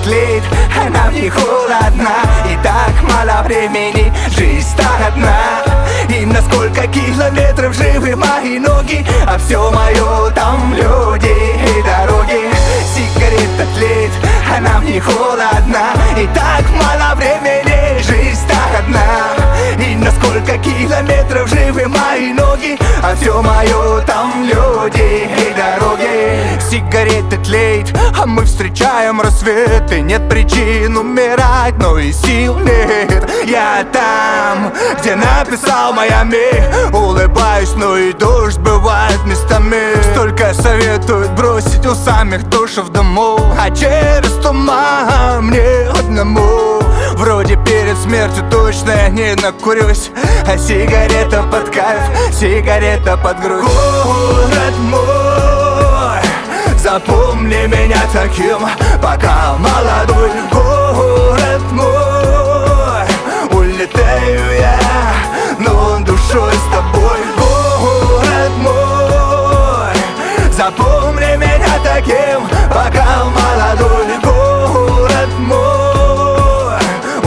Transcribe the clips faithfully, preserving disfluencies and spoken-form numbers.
тлеет, а нам не холодно. И так мало времени, жизнь так одна. И на сколько километров живы мои ноги, а все мое там люди и дороги. Сигарета тлеет, а нам не холодно. И так мало времени, жизнь так одна. И на сколько километров живы мои ноги, а все мое там люди и дороги. Сигарета тлеет, а мы встречаем рассвет. И нет причин умирать, но и сил нет. Я там, где написал Майами. Улыбаюсь, но и дождь бывает местами. Столько советуют бросить у самих душ в дому, а через туман мне одному. Вроде перед смертью точно я не накурюсь, а сигарета под кайф, сигарета под грудь. Город мой, запомни меня таким, пока молодой. Город мой, улетаю я, но душой с тобой. Город мой, запомни меня таким, пока молодой. Город мой,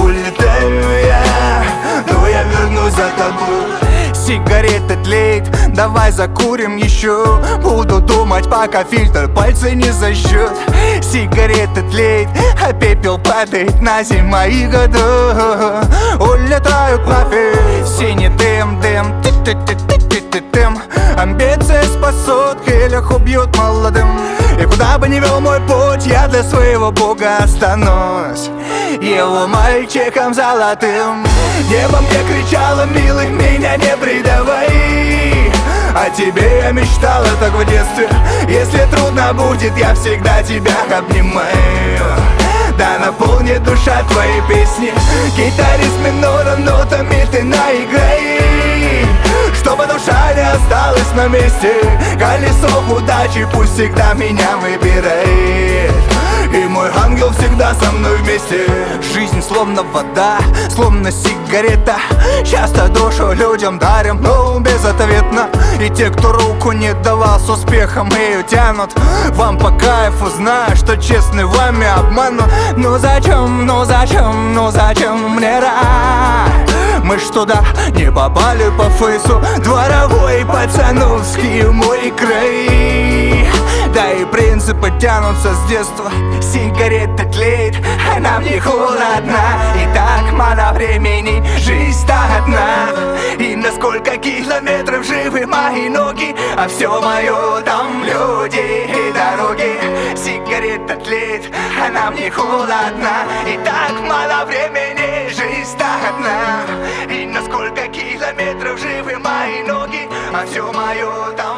улетаю я, но я вернусь за тобой. Сигарета тлеет, давай закурим еще. Буду думать, пока фильтр пальцы не зажжет. Сигарета тлеет, а пепел падает на земь моих годов. Улетают нафиг, синий дым, дым, ты-ты-ты-ты-ты-ты-тым. Амбиции спасут, хелях убьют молодым. И куда бы ни вел мой путь, я для своего бога останусь его мальчиком золотым. Небо мне кричало: милый, меня не предавай. О тебе я мечтала так в детстве. Если трудно будет, я всегда тебя обнимаю. Да наполнит душа твои песни. Гитарист минором нотами ты наиграй, чтобы душа не осталась на месте. Колесо удачи пусть всегда меня выбирает, и мой ангел всегда со мной вместе. Жизнь словно вода, словно сигарета. Часто душу людям дарим, но безответно. И те, кто руку не давал, с успехом ее тянут. Вам по кайфу, знаю, что честный вами обманут. Ну зачем, ну зачем, ну зачем мне рай? Мы ж туда не попали по фейсу. Дворовой пацановский мой край. Да и принципы тянутся с детства. Сигарета тлеет, а нам не холодно. И так мало времени, жизнь так одна. И на сколько километров живы мои ноги, а все мое там люди и дороги. Сигарета тлеет, а нам не холодно. И так мало времени, жизнь так одна. И на сколько километров живы мои ноги, а все мое там